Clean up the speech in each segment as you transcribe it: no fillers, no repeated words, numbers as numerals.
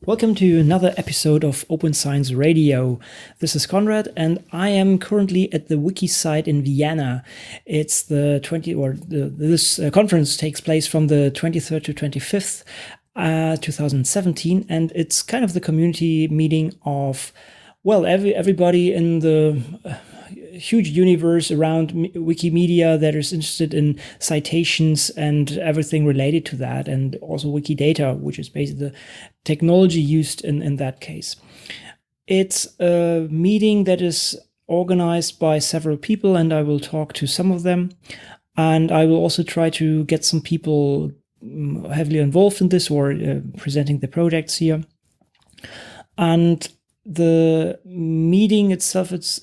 Welcome to another episode of Open Science Radio. This is Konrad, and I am currently at the Wiki site in Vienna. It's this conference takes place from the 23rd to 25th, 2017, and it's kind of the community meeting of, well, everybody in the huge universe around Wikimedia that is interested in citations and everything related to that, and also Wikidata, which is basically the technology used in that case. It's a meeting that is organized by several people, and I will talk to some of them. And I will also try to get some people heavily involved in this or presenting the projects here. And the meeting itself, it's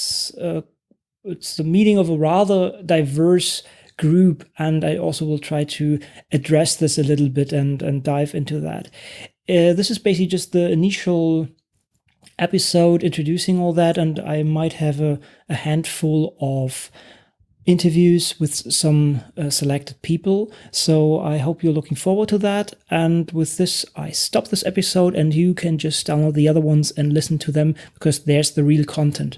the meeting of a rather diverse group, and I also will try to address this a little bit and dive into that. This is basically just the initial episode introducing all that, and I might have a handful of interviews with some selected people. So I hope you're looking forward to that. And with this, I stop this episode, and you can just download the other ones and listen to them, because there's the real content.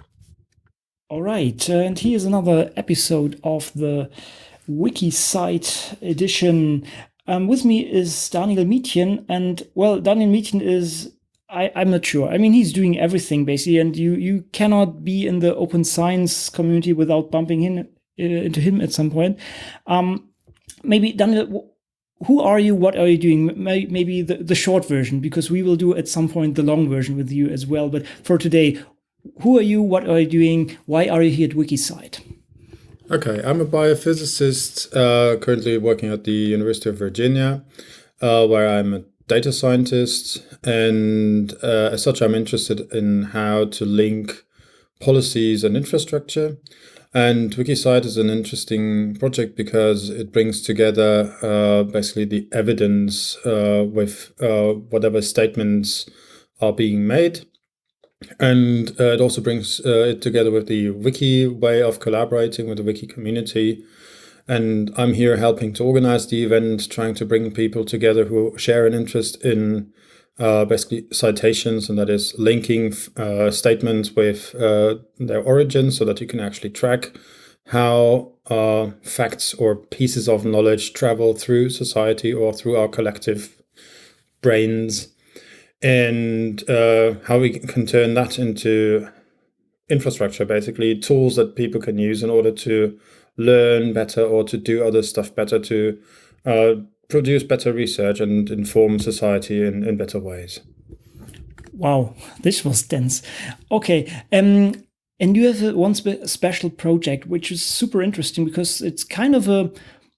All right, and here's another episode of the WikiCite edition. With me is Daniel Mietjen, and well, Daniel Mietjen is, I'm not sure. I mean, he's doing everything basically, and you cannot be in the open science community without bumping into him at some point. Maybe Daniel, who are you? What are you doing? Maybe the short version, because we will do at some point the long version with you as well. But for today, who are you? What are you doing? Why are you here at WikiCite? Okay, I'm a biophysicist currently working at the University of Virginia, where I'm a data scientist, and as such, I'm interested in how to link policies and infrastructure. And WikiCite is an interesting project because it brings together basically the evidence with whatever statements are being made. And it also brings it together with the Wiki way of collaborating with the Wiki community. And I'm here helping to organize the event, trying to bring people together who share an interest in basically citations, and that is linking statements with their origin, so that you can actually track how facts or pieces of knowledge travel through society or through our collective brains, and how we can turn that into infrastructure, basically tools that people can use in order to learn better or to do other stuff better, to produce better research and inform society in better ways. Wow, this was dense. Okay, and you have one special project, which is super interesting because it's kind of a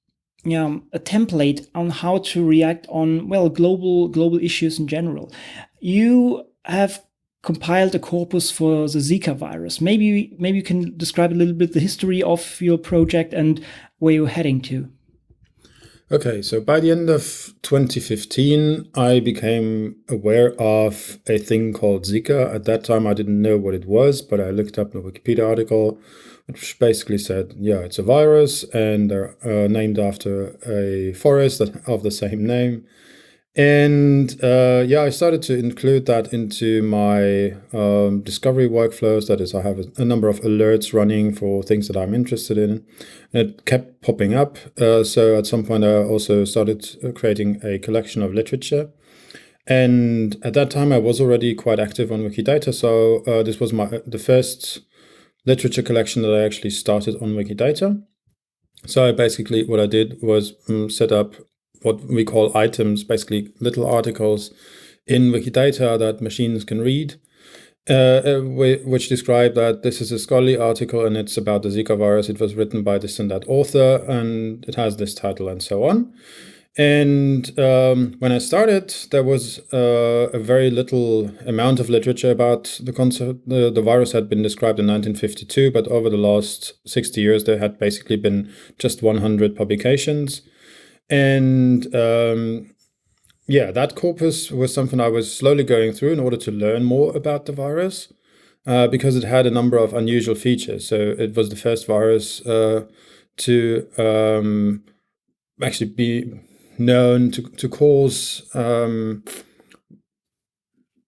template on how to react on, well, global issues in general. You have compiled a corpus for the Zika virus. Maybe you can describe a little bit the history of your project and where you're heading to. Okay, so by the end of 2015, I became aware of a thing called Zika. At that time, I didn't know what it was, but I looked up a Wikipedia article, which basically said, yeah, it's a virus, and they're named after a forest of the same name. And I started to include that into my discovery workflows. That is, I have a number of alerts running for things that I'm interested in. And it kept popping up. So at some point, I also started creating a collection of literature. And at that time, I was already quite active on Wikidata. So this was the first literature collection that I actually started on Wikidata. So basically what I did was set up what we call items, basically little articles in Wikidata that machines can read, which describe that this is a scholarly article and it's about the Zika virus. It was written by this and that author, and it has this title and so on. And when I started, there was a very little amount of literature about the concept. The virus had been described in 1952, but over the last 60 years, there had basically been just 100 publications. And that corpus was something I was slowly going through in order to learn more about the virus, because it had a number of unusual features. So it was the first virus to actually be known to cause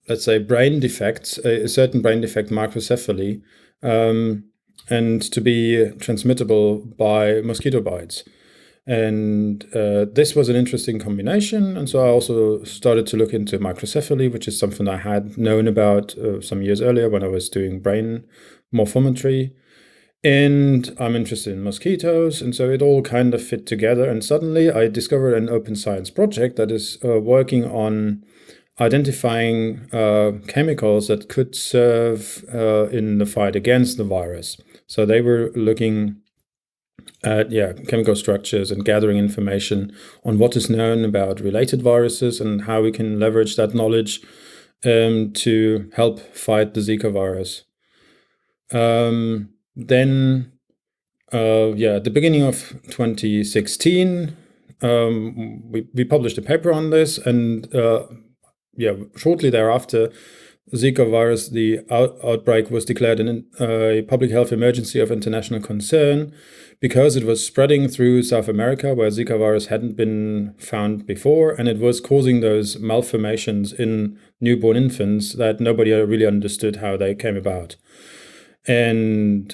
let's say, brain defects, a certain brain defect, microcephaly, and to be transmittable by mosquito bites. And this was an interesting combination. And so I also started to look into microcephaly, which is something I had known about some years earlier when I was doing brain morphometry. And I'm interested in mosquitoes. And so it all kind of fit together. And suddenly I discovered an open science project that is working on identifying chemicals that could serve in the fight against the virus. So they were looking at chemical structures and gathering information on what is known about related viruses and how we can leverage that knowledge to help fight the Zika virus. Then, at the beginning of 2016, we published a paper on this, and shortly thereafter, Zika virus, the outbreak was declared a public health emergency of international concern because it was spreading through South America, where Zika virus hadn't been found before, and it was causing those malformations in newborn infants that nobody really understood how they came about. And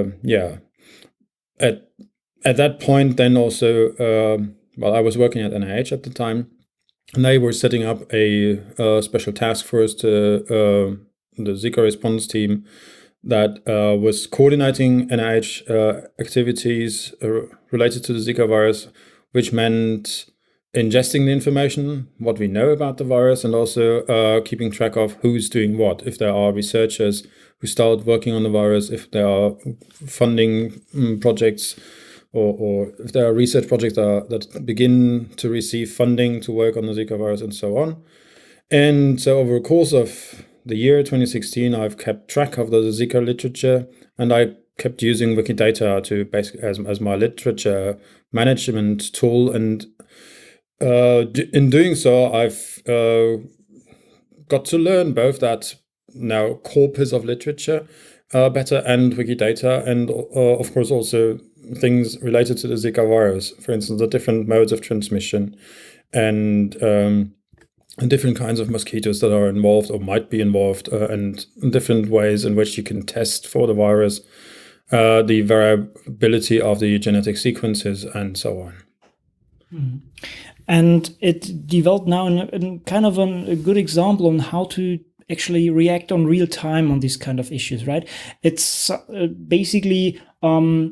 at that point, then also, I was working at NIH at the time, and they were setting up a special task force, the Zika response team, that was coordinating NIH activities related to the Zika virus, which meant ingesting the information, what we know about the virus, and also keeping track of who's doing what. If there are researchers who start working on the virus, if there are funding projects, or if there are research projects that begin to receive funding to work on the Zika virus, and so on. And so over the course of the year 2016, I've kept track of the Zika literature, and I kept using Wikidata to basically as my literature management tool. And in doing so, I've got to learn both that now corpus of literature better, and Wikidata, and of course also things related to the Zika virus, for instance, the different modes of transmission, and different kinds of mosquitoes that are involved or might be involved, and different ways in which you can test for the virus, the variability of the genetic sequences, and so on. Mm-hmm. And it developed now in kind of a good example on how to actually react on real time on these kind of issues, right? It's basically a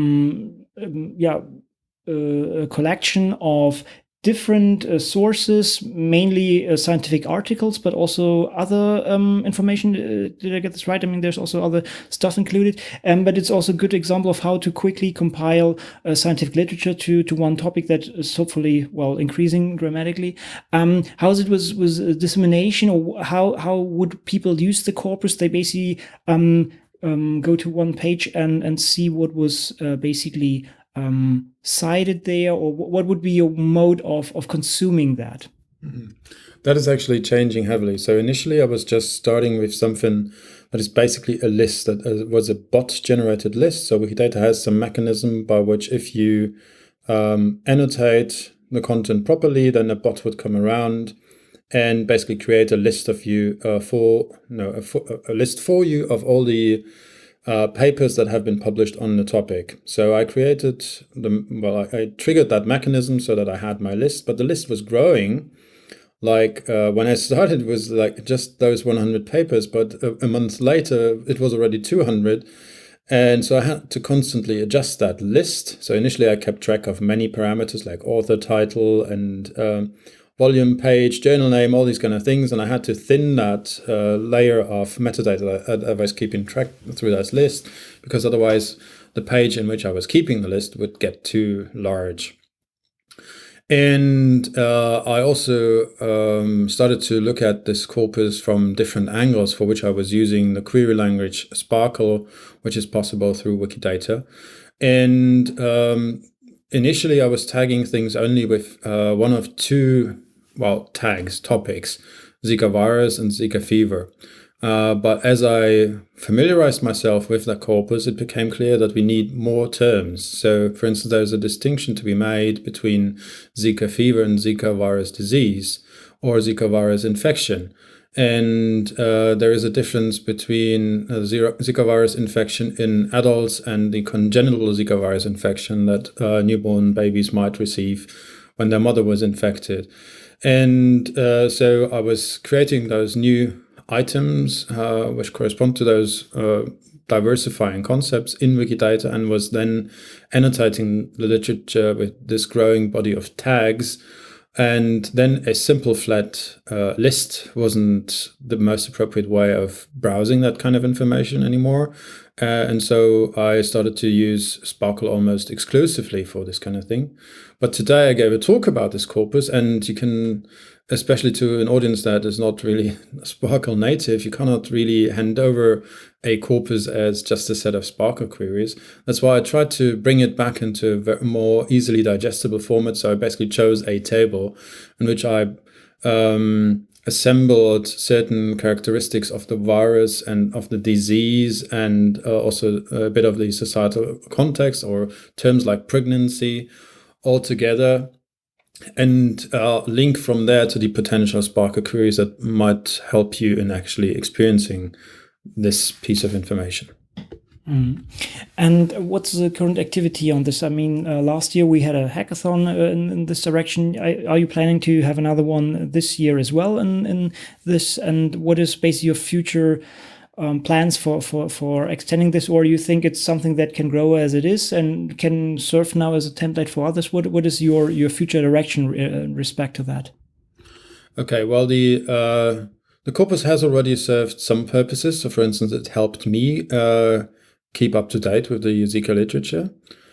collection of different sources, mainly scientific articles, but also other information. Did I get this right? I mean, there's also other stuff included, but it's also a good example of how to quickly compile scientific literature to one topic that is hopefully, increasing dramatically. How is it with dissemination, or how would people use the corpus? They basically go to one page and see what was basically cited there, or what would be your mode of consuming that? Mm-hmm. That is actually changing heavily. So initially I was just starting with something that is basically a list that was a bot-generated list. So Wikidata has some mechanism by which if you annotate the content properly, then a bot would come around and basically create a list of you a list for you of all the papers that have been published on the topic. So I created I triggered that mechanism so that I had my list, but the list was growing. When I started, it was just those 100 papers, but a month later, it was already 200. And so I had to constantly adjust that list. So initially I kept track of many parameters like author, title, and volume, page, journal name, all these kind of things. And I had to thin that layer of metadata that I was keeping track through that list, because otherwise the page in which I was keeping the list would get too large. And I also started to look at this corpus from different angles, for which I was using the query language Sparkle, which is possible through Wikidata. And initially I was tagging things only with one of two tags, topics, Zika virus and Zika fever. But as I familiarized myself with that corpus, it became clear that we need more terms. So, for instance, there's a distinction to be made between Zika fever and Zika virus disease, or Zika virus infection. And there is a difference between Zika virus infection in adults and the congenital Zika virus infection that newborn babies might receive when their mother was infected. And so I was creating those new items which correspond to those diversifying concepts in Wikidata, and was then annotating the literature with this growing body of tags. And then a simple flat list wasn't the most appropriate way of browsing that kind of information anymore. And so I started to use Sparkle almost exclusively for this kind of thing. But today I gave a talk about this corpus, and you can, especially to an audience that is not really Sparkle native, you cannot really hand over a corpus as just a set of Sparkle queries. That's why I tried to bring it back into a more easily digestible format. So I basically chose a table in which I assembled certain characteristics of the virus and of the disease, and also a bit of the societal context or terms like pregnancy all together, and link from there to the potential Sparkle queries that might help you in actually experiencing this piece of information. And what's the current activity on this? I mean, last year we had a hackathon in this direction. Are you planning to have another one this year as well in this? And what is basically your future plans for extending this? Or you think it's something that can grow as it is and can serve now as a template for others? What is your future direction in respect to that? Okay, well, the corpus has already served some purposes. So, for instance, it helped me keep up to date with the Zika literature.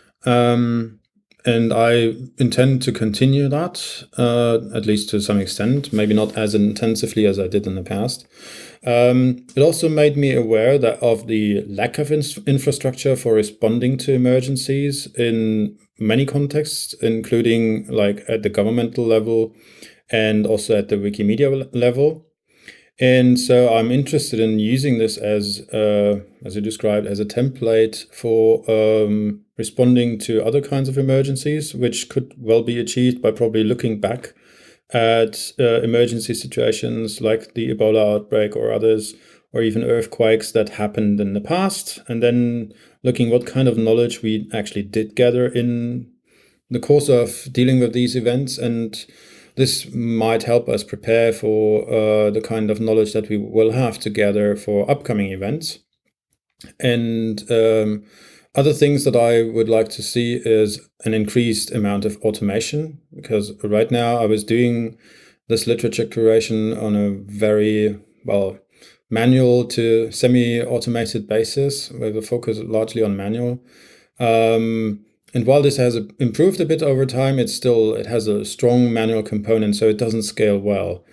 And I intend to continue that, at least to some extent, maybe not as intensively as I did in the past. It also made me aware that of the lack of infrastructure for responding to emergencies in many contexts, including like at the governmental level and also at the Wikimedia level. And so I'm interested in using this as you described, as a template for responding to other kinds of emergencies, which could well be achieved by probably looking back at emergency situations like the Ebola outbreak or others, or even earthquakes that happened in the past, and then looking what kind of knowledge we actually did gather in the course of dealing with these events. And this might help us prepare for the kind of knowledge that we will have to gather for upcoming events. And other things that I would like to see is an increased amount of automation, because right now I was doing this literature curation on a very, manual to semi-automated basis, with a focus largely on manual. And while this has improved a bit over time, it has a strong manual component, so it doesn't scale well.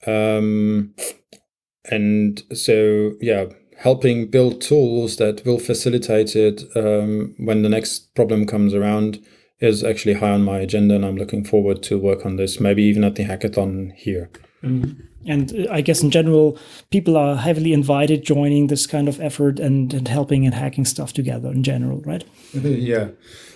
And so, helping build tools that will facilitate it when the next problem comes around is actually high on my agenda, and I'm looking forward to work on this, maybe even at the hackathon here. And I guess in general, people are heavily invited joining this kind of effort and helping and hacking stuff together in general, right? Yeah.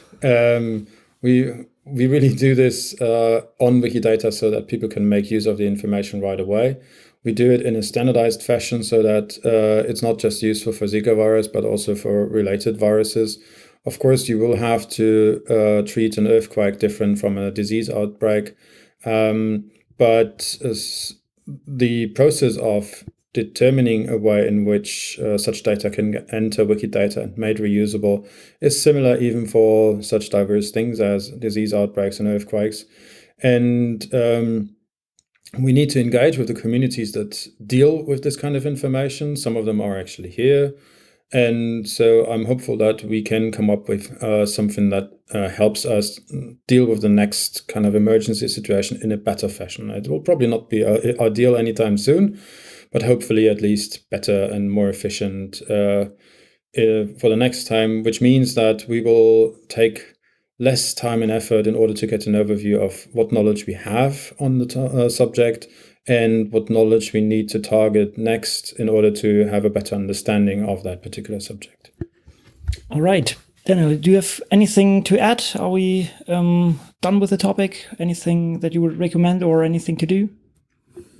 We really do this on Wikidata so that people can make use of the information right away. We do it in a standardized fashion so that it's not just useful for Zika virus, but also for related viruses. Of course, you will have to treat an earthquake different from a disease outbreak. But the process of determining a way in which such data can enter Wikidata and made reusable is similar even for such diverse things as disease outbreaks and earthquakes. And we need to engage with the communities that deal with this kind of information. Some of them are actually here. And so I'm hopeful that we can come up with something that helps us deal with the next kind of emergency situation in a better fashion. It will probably not be ideal anytime soon, but hopefully at least better and more efficient for the next time, which means that we will take less time and effort in order to get an overview of what knowledge we have on the subject and what knowledge we need to target next in order to have a better understanding of that particular subject. All right. Daniel, do you have anything to add? Are we done with the topic? Anything that you would recommend or anything to do?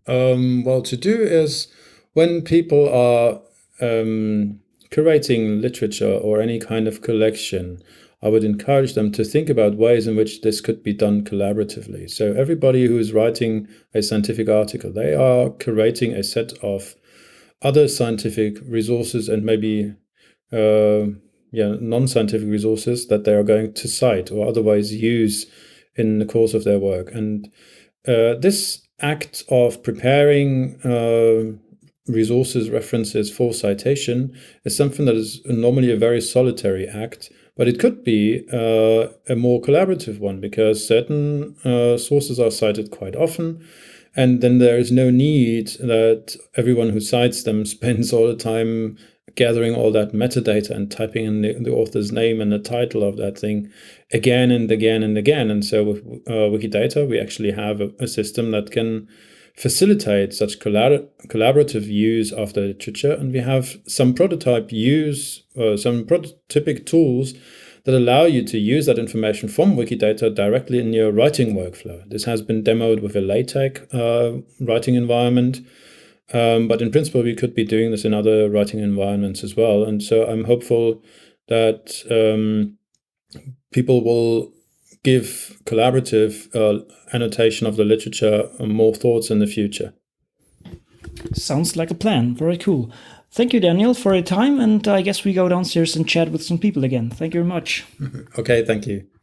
Well, to do is when people are curating literature or any kind of collection, I would encourage them to think about ways in which this could be done collaboratively. So everybody who is writing a scientific article, they are curating a set of other scientific resources and maybe non-scientific resources that they are going to cite or otherwise use in the course of their work. And this act of preparing resources, references for citation is something that is normally a very solitary act, but it could be a more collaborative one because certain sources are cited quite often. And then there is no need that everyone who cites them spends all the time gathering all that metadata and typing in the author's name and the title of that thing again and again and again. And so with Wikidata, we actually have a system that can facilitate such collaborative use of the literature. And we have some prototypic tools that allow you to use that information from Wikidata directly in your writing workflow. This has been demoed with a LaTeX writing environment, but in principle, we could be doing this in other writing environments as well. And so I'm hopeful that people will give collaborative annotation of the literature more thoughts in the future. Sounds like a plan. Very cool. Thank you, Daniel, for your time. And I guess we go downstairs and chat with some people again. Thank you very much. Okay, thank you.